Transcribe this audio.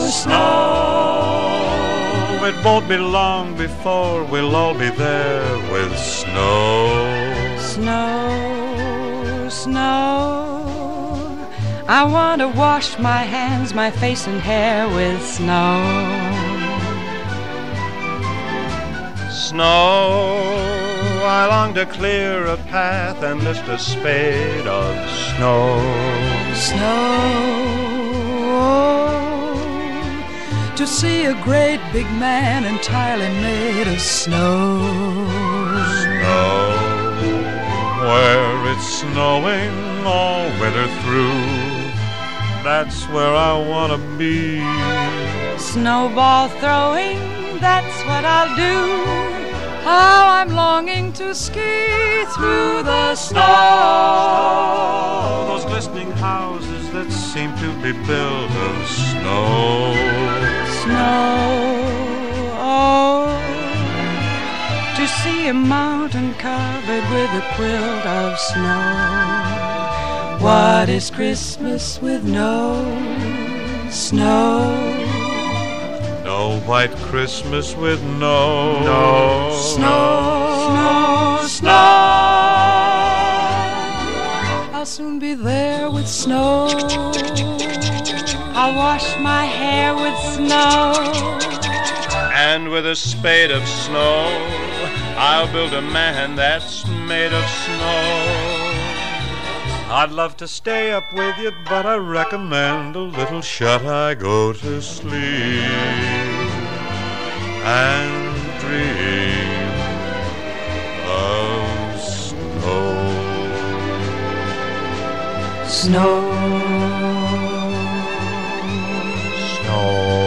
snow. It won't be long before we'll all be there with snow. Snow, snow, I want to wash my hands, my face and hair with snow. Snow, I long to clear a path and lift a spade of snow. Snow, to see a great big man entirely made of snow. Snow, where it's snowing all winter through, that's where I want to be. Snowball throwing, that's what I'll do. How I'm longing to ski through the snow. Those glistening houses that seem to be built of snow. Snow, oh, to see a mountain covered with a quilt of snow. What is Christmas with no snow? No white Christmas with no Snow, snow. I'll soon be there with snow. I'll wash my hair with snow. And with a spade of snow, I'll build a man that's made of snow. I'd love to stay up with you, but I recommend a little shut-eye go to sleep and dream of snow. Snow, Snow.